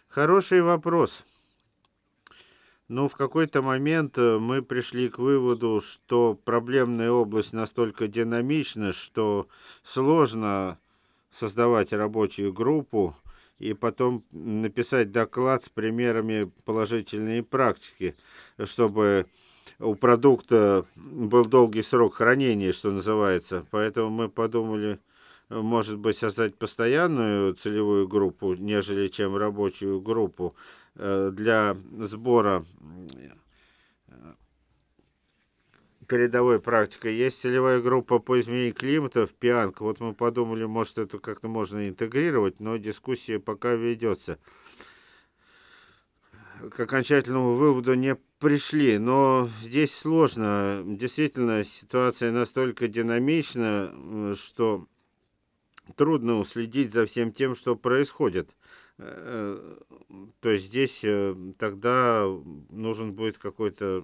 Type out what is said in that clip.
Хороший вопрос. Ну, в какой-то момент мы пришли к выводу, что проблемная область настолько динамична, что сложно создавать рабочую группу и потом написать доклад с примерами положительной практики, чтобы у продукта был долгий срок хранения, что называется. Поэтому мы подумали, может быть, создать постоянную целевую группу, нежели чем рабочую группу для сбора передовой практикой. Есть целевая группа по изменению климата в Пианг. Вот мы подумали, может, это как-то можно интегрировать, но дискуссия пока ведется. К окончательному выводу не пришли, но здесь сложно. Действительно, ситуация настолько динамична, что трудно уследить за всем тем, что происходит. То есть здесь тогда нужен будет какой-то